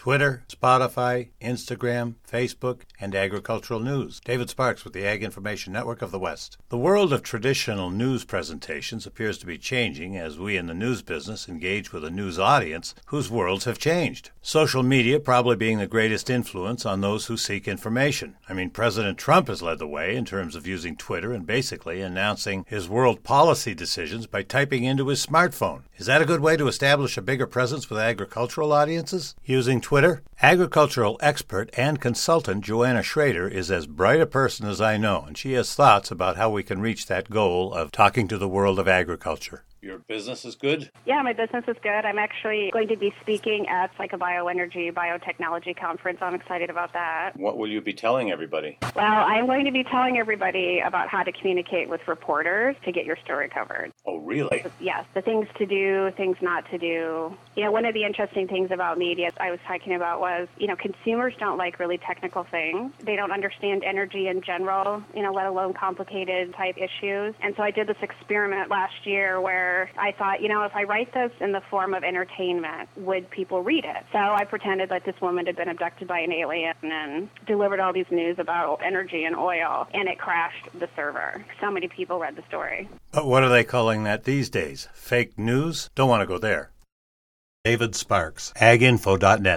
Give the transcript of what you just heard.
Twitter, Spotify, Instagram, Facebook, and agricultural news. David Sparks with the Ag Information Network of the West. The world of traditional news presentations appears to be changing as we in the news business engage with a news audience whose worlds have changed. Social media probably being the greatest influence on those who seek information. President Trump has led the way in terms of using Twitter and basically announcing his world policy decisions by typing into his smartphone. Is that a good way to establish a bigger presence with agricultural audiences? Using Twitter? Agricultural expert and consultant Joanna Schrader is as bright a person as I know, and she has thoughts about how we can reach that goal of talking to the world of agriculture. Your business is good? Yeah, my business is good. I'm actually going to be speaking at a bioenergy, biotechnology conference. I'm excited about that. What will you be telling everybody? Well, I'm going to be telling everybody about how to communicate with reporters to get your story covered. Oh, really? Yes, the things to do, things not to do. One of the interesting things about media I was talking about was, consumers don't like really technical things. They don't understand energy in general, let alone complicated type issues. And so I did this experiment last year where I thought, if I write this in the form of entertainment, would people read it? So I pretended that this woman had been abducted by an alien and delivered all these news about energy and oil, and it crashed the server. So many people read the story. But what are they calling that these days? Fake news? Don't want to go there. David Sparks, aginfo.net.